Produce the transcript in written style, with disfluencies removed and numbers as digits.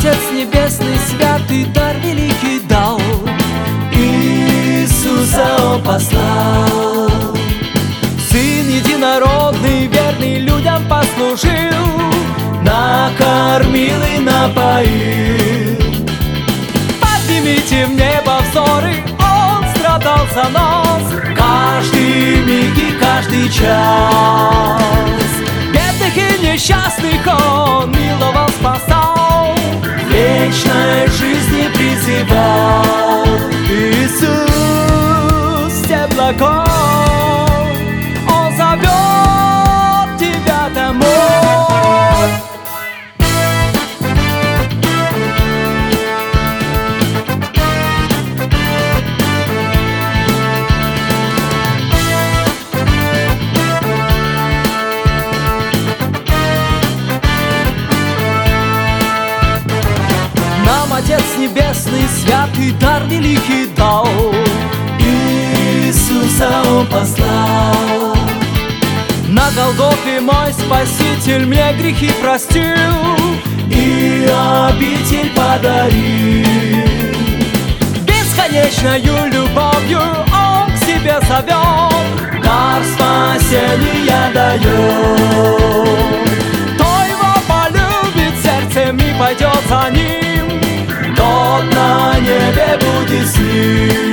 Отец Небесный, святый дар великий дал, Иисуса Он послал. Сын единородный, верный людям послужил, накормил и напоил. Поднимите в небо взоры, Он страдал за нас каждый миг и каждый час. Бедных и несчастных Он миловал, спасал, вечной жизни призывал. Иисус теплокой, Он зовет тебя домой. Отец Небесный, святый дар великий дал, Иисуса Он послал. На Голгофе мой Спаситель мне грехи простил и обитель подарил. Бесконечною любовью Он к себе зовет, дар спасения дает. Кто Его полюбит сердцем и пойдет за Ним, тот на небе будет с Ним.